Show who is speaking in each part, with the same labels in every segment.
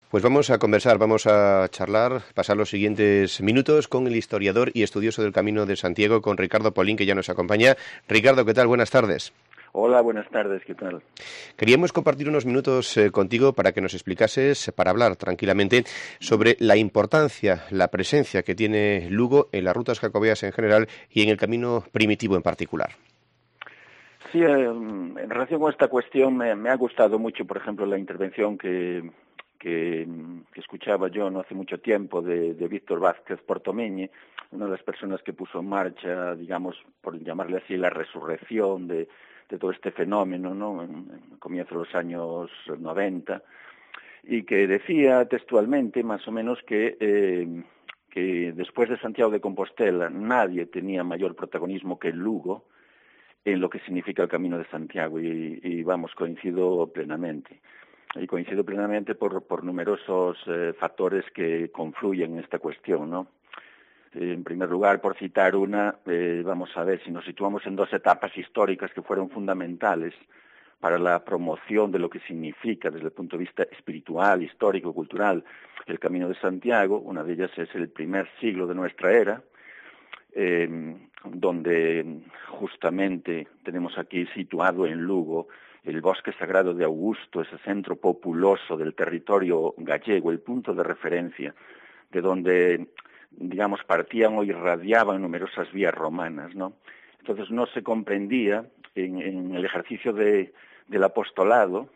Speaker 1: Pues vamos a conversar, vamos a charlar, pasar los siguientes minutos con el historiador y estudioso del Camino de Santiago, con Ricardo Paulín, que ya nos acompaña. Ricardo, ¿qué tal? Buenas tardes.
Speaker 2: Hola, buenas tardes, ¿qué tal?
Speaker 1: Queríamos compartir unos minutos contigo para que nos explicases, para hablar tranquilamente sobre la importancia, la presencia que tiene Lugo en las rutas jacobeas en general y en el camino primitivo en particular.
Speaker 2: Sí, en relación con esta cuestión me ha gustado mucho, por ejemplo, la intervención que escuchaba yo no hace mucho tiempo de Víctor Vázquez Portomeñi, una de las personas que puso en marcha, digamos, por llamarle así, la resurrección de todo este fenómeno, ¿no? En comienzo de los años 90, y que decía textualmente, más o menos, que después de Santiago de Compostela nadie tenía mayor protagonismo que Lugo en lo que significa el Camino de Santiago, y vamos, coincido plenamente. Y coincido plenamente por numerosos factores que confluyen en esta cuestión, ¿no? En primer lugar, por citar una, vamos a ver, si nos situamos en dos etapas históricas que fueron fundamentales para la promoción de lo que significa desde el punto de vista espiritual, histórico, cultural, el Camino de Santiago. Una de ellas es el primer siglo de nuestra era, donde justamente tenemos aquí situado en Lugo el bosque sagrado de Augusto, ese centro populoso del territorio gallego, el punto de referencia, de donde, digamos, partían o irradiaban numerosas vías romanas, ¿no? Entonces no se comprendía en el ejercicio del apostolado,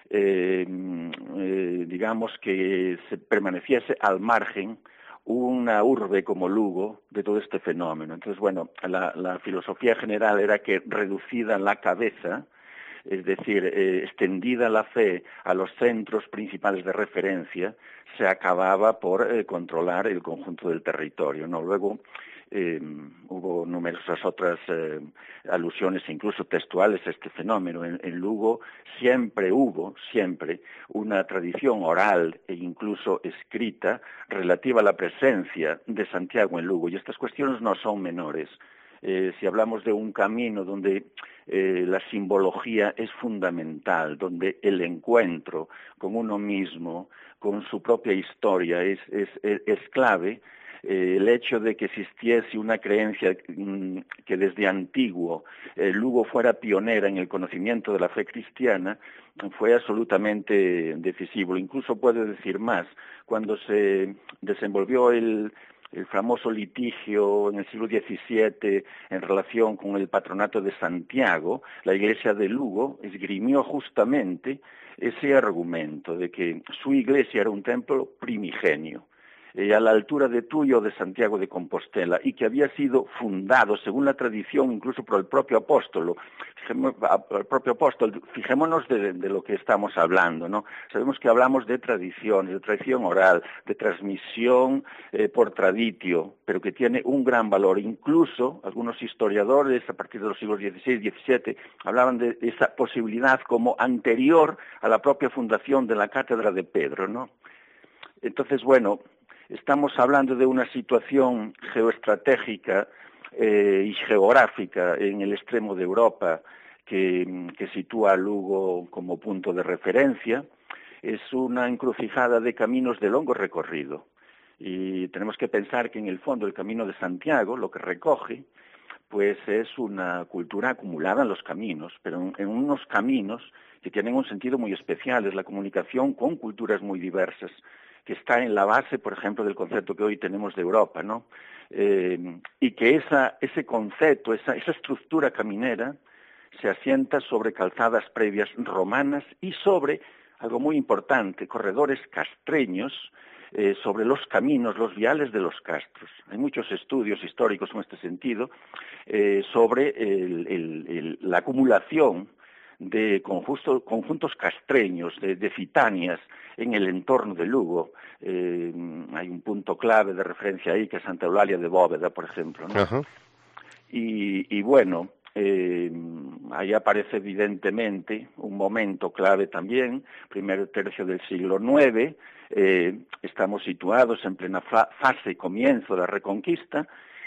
Speaker 2: digamos, que se permaneciese al margen una urbe como Lugo de todo este fenómeno. Entonces, bueno, la filosofía general era que reducida la cabeza, es decir, extendida la fe a los centros principales de referencia, se acababa por controlar el conjunto del territorio, ¿no? Luego hubo numerosas otras alusiones, incluso textuales, a este fenómeno. En Lugo siempre hubo una tradición oral e incluso escrita relativa a la presencia de Santiago en Lugo, y estas cuestiones no son menores. Si hablamos de un camino donde la simbología es fundamental, donde el encuentro con uno mismo, con su propia historia, es clave, el hecho de que existiese una creencia que desde antiguo Lugo fuera pionera en el conocimiento de la fe cristiana fue absolutamente decisivo. Incluso puedo decir más, cuando se desenvolvió el famoso litigio en el siglo XVII en relación con el patronato de Santiago, la iglesia de Lugo esgrimió justamente ese argumento de que su iglesia era un templo primigenio, a la altura de Tuyo de Santiago de Compostela, y que había sido fundado, según la tradición, incluso por el propio apóstol. Fijémonos de lo que estamos hablando, ¿no? Sabemos que hablamos de tradición oral, de transmisión por traditio, pero que tiene un gran valor. Incluso algunos historiadores, a partir de los siglos XVI y XVII, hablaban de esa posibilidad como anterior a la propia fundación de la Cátedra de Pedro, ¿no? Entonces, bueno, estamos hablando de una situación geoestratégica y geográfica en el extremo de Europa que sitúa a Lugo como punto de referencia. Es una encrucijada de caminos de largo recorrido, y tenemos que pensar que en el fondo el Camino de Santiago lo que recoge pues es una cultura acumulada en los caminos, pero en unos caminos que tienen un sentido muy especial. Es la comunicación con culturas muy diversas, que está en la base, por ejemplo, del concepto que hoy tenemos de Europa, ¿no? Y que ese concepto, esa estructura caminera, se asienta sobre calzadas previas romanas y sobre, algo muy importante, corredores castreños, sobre los caminos, los viales de los castros. Hay muchos estudios históricos en este sentido sobre la acumulación de conjuntos castreños, de citanias en el entorno de Lugo. Hay un punto clave de referencia ahí, que es Santa Eulalia de Bóveda, por ejemplo, ¿no?
Speaker 1: Ajá.
Speaker 2: Y bueno, ahí aparece evidentemente un momento clave también, primer tercio del siglo IX. Estamos situados en plena fase y comienzo de la Reconquista,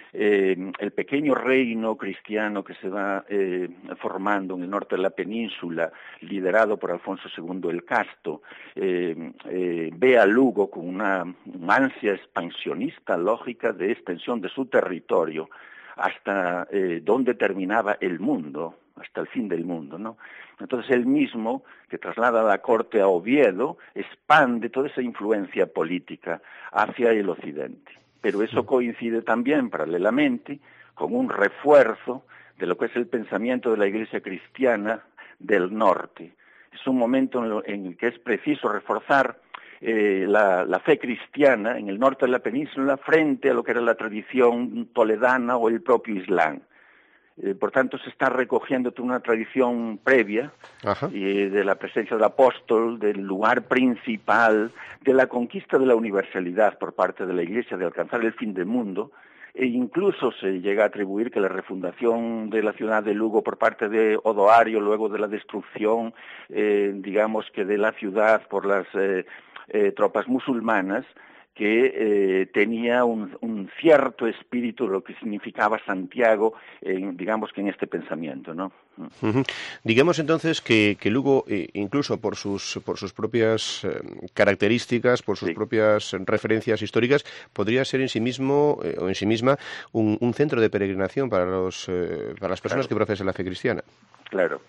Speaker 2: el pequeño reino cristiano que se va formando en el norte de la península, liderado por Alfonso II el Casto, ve a Lugo con una ansia expansionista lógica de extensión de su territorio hasta donde terminaba el mundo, hasta el fin del mundo, ¿no? Entonces él mismo, que traslada la corte a Oviedo, expande toda esa influencia política hacia el occidente. Pero eso coincide también, paralelamente, con un refuerzo de lo que es el pensamiento de la Iglesia cristiana del norte. Es un momento en el que es preciso reforzar la fe cristiana en el norte de la península frente a lo que era la tradición toledana o el propio Islam. Por tanto, se está recogiendo toda una tradición previa de la presencia del apóstol, del lugar principal, de la conquista de la universalidad por parte de la Iglesia, de alcanzar el fin del mundo, e incluso se llega a atribuir que la refundación de la ciudad de Lugo por parte de Odoario, luego de la destrucción, digamos que de la ciudad por las tropas musulmanas, que tenía un cierto espíritu de lo que significaba Santiago, digamos que en este pensamiento, ¿no?
Speaker 1: Digamos entonces que Lugo, incluso por sus propias características, por sus propias referencias históricas, podría ser en sí mismo o en sí misma un centro de peregrinación para las personas que profesan la fe cristiana.
Speaker 2: Claro.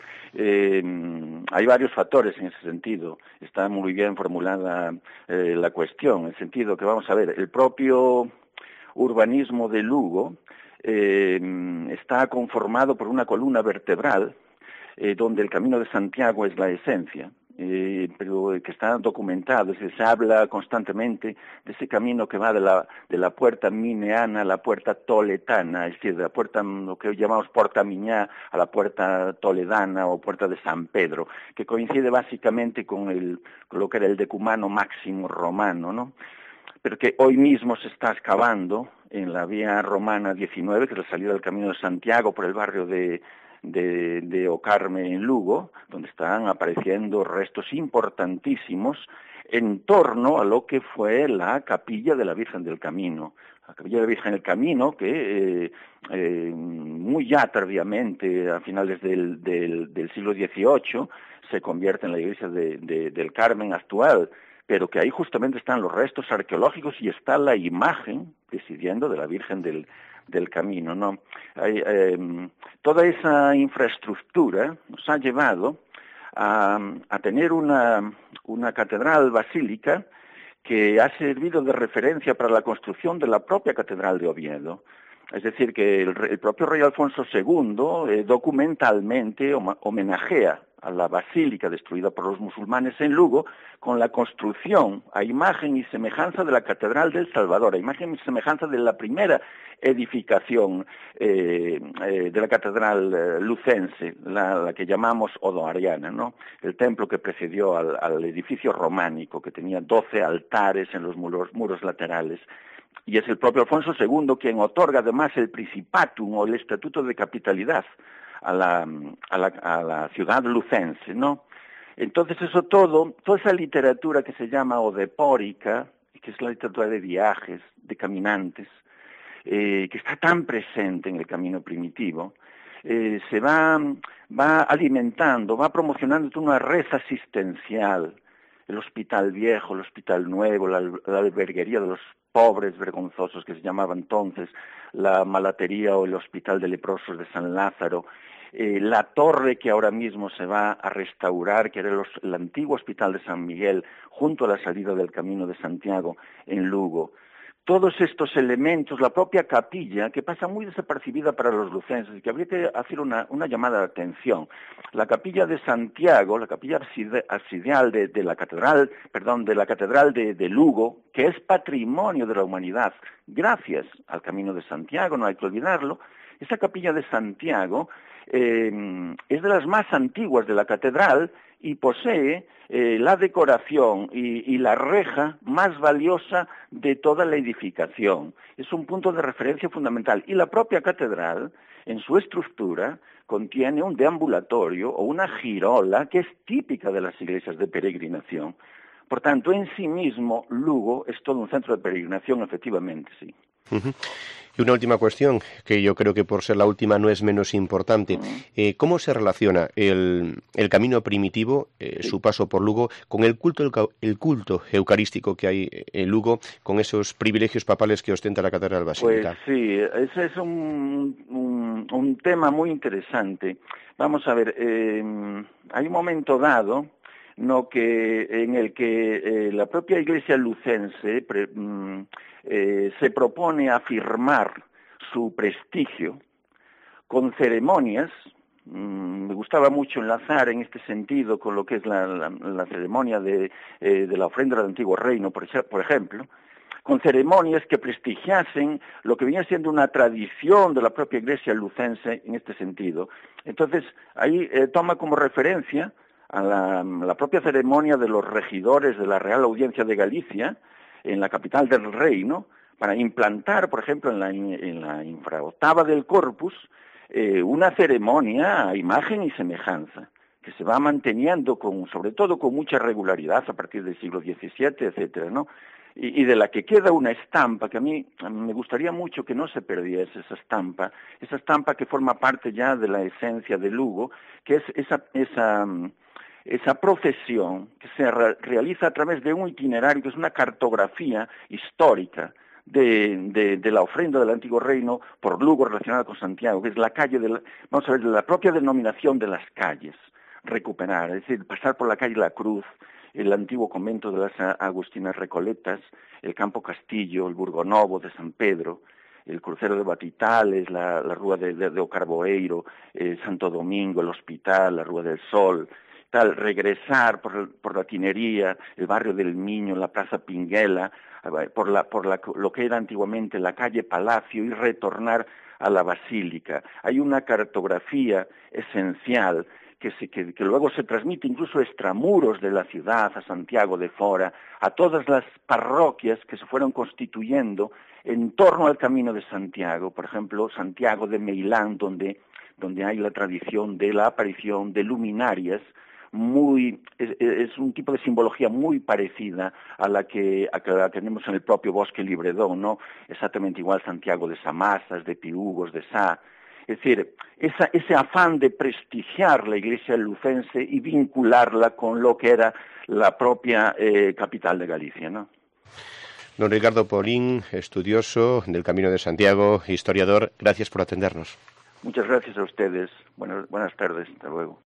Speaker 2: Hay varios factores en ese sentido. Está muy bien formulada la cuestión, en el sentido que, vamos a ver, el propio urbanismo de Lugo está conformado por una columna vertebral donde el Camino de Santiago es la esencia, pero que está documentado, es decir, se habla constantemente de ese camino que va de la puerta mineana a la puerta toletana, es decir, de la puerta, lo que hoy llamamos Porta Miñá, a la puerta toledana o puerta de San Pedro, que coincide básicamente con lo que era el decumano máximo romano, ¿no? Pero que hoy mismo se está excavando en la vía romana 19, que es la salida del Camino de Santiago por el barrio de Ocarme en Lugo, donde están apareciendo restos importantísimos en torno a lo que fue la capilla de la Virgen del Camino. La capilla de la Virgen del Camino, que muy ya tardíamente, a finales del siglo XVIII, se convierte en la iglesia del Carmen actual, pero que ahí justamente están los restos arqueológicos y está la imagen presidiendo de la Virgen del Camino, ¿no? Toda esa infraestructura nos ha llevado a tener una catedral basílica que ha servido de referencia para la construcción de la propia catedral de Oviedo. Es decir, que el propio rey Alfonso II documentalmente homenajea a la basílica destruida por los musulmanes en Lugo con la construcción a imagen y semejanza de la Catedral del Salvador, a imagen y semejanza de la primera edificación de la catedral lucense, la que llamamos odoariana, ¿no? El templo que precedió al edificio románico, que tenía 12 altares en los muros laterales. Y es el propio Alfonso II quien otorga además el principatum o el estatuto de capitalidad a la ciudad lucense, ¿no? Entonces toda esa literatura que se llama odepórica, que es la literatura de viajes, de caminantes, que está tan presente en el camino primitivo, se va alimentando, va promocionando toda una red asistencial, el hospital viejo, el hospital nuevo, la alberguería de los pobres vergonzosos que se llamaba entonces, la malatería o el hospital de leprosos de San Lázaro, la torre que ahora mismo se va a restaurar, que era el antiguo hospital de San Miguel, junto a la salida del Camino de Santiago en Lugo. Todos estos elementos, la propia capilla, que pasa muy desapercibida para los lucenses, y que habría que hacer una llamada de atención. La capilla de Santiago, la capilla absidial de la catedral de Lugo, que es patrimonio de la humanidad, gracias al Camino de Santiago, no hay que olvidarlo. Esa capilla de Santiago es de las más antiguas de la catedral y posee la decoración y la reja más valiosa de toda la edificación. Es un punto de referencia fundamental. Y la propia catedral, en su estructura, contiene un deambulatorio o una girola que es típica de las iglesias de peregrinación. Por tanto, en sí mismo, Lugo es todo un centro de peregrinación, efectivamente, sí.
Speaker 1: Y una última cuestión, que yo creo que por ser la última no es menos importante. ¿Cómo se relaciona el camino primitivo, su paso por Lugo, con el culto eucarístico que hay en Lugo, con esos privilegios papales que ostenta la Catedral Basílica?
Speaker 2: Pues sí, ese es un tema muy interesante. Vamos a ver, hay un momento dado en el que la propia Iglesia lucense se propone afirmar su prestigio con ceremonias. Me gustaba mucho enlazar en este sentido con lo que es la ceremonia de la ofrenda del Antiguo Reino, por ejemplo, con ceremonias que prestigiasen lo que venía siendo una tradición de la propia Iglesia lucense en este sentido. Entonces, ahí toma como referencia a la propia ceremonia de los regidores de la Real Audiencia de Galicia, en la capital del reino, para implantar, por ejemplo, en la infraoctava del Corpus, una ceremonia a imagen y semejanza, que se va manteniendo sobre todo con mucha regularidad a partir del siglo XVII, etcétera, ¿no? Y de la que queda una estampa que a mí me gustaría mucho que no se perdiese esa estampa que forma parte ya de la esencia de Lugo, que es esa procesión que se realiza a través de un itinerario, que es una cartografía histórica de la ofrenda del Antiguo Reino por Lugo relacionada con Santiago, que es la calle vamos a ver, la propia denominación de las calles, recuperar, es decir, pasar por la calle La Cruz, el antiguo convento de las Agustinas Recoletas, el Campo Castillo, el Burgonovo de San Pedro, el crucero de Batitales, la Rúa de Ocarboeiro, Santo Domingo, el Hospital, la Rúa del Sol, tal, regresar por la Tinería, el barrio del Miño, la Plaza Pinguela, por lo que era antiguamente la calle Palacio y retornar a la Basílica. Hay una cartografía esencial que luego se transmite incluso extramuros de la ciudad, a Santiago de Fora, a todas las parroquias que se fueron constituyendo en torno al Camino de Santiago. Por ejemplo, Santiago de Meilán, donde hay la tradición de la aparición de luminarias, es un tipo de simbología muy parecida a la que tenemos en el propio Bosque Libredón, ¿no? Exactamente igual Santiago de Samasas, de Piúgos, de Sá. Es decir, ese afán de prestigiar la Iglesia lucense y vincularla con lo que era la propia capital de Galicia, ¿no?
Speaker 1: Don Ricardo Paulín, estudioso del Camino de Santiago, historiador, gracias por atendernos.
Speaker 2: Muchas gracias a ustedes. Buenas tardes. Hasta luego.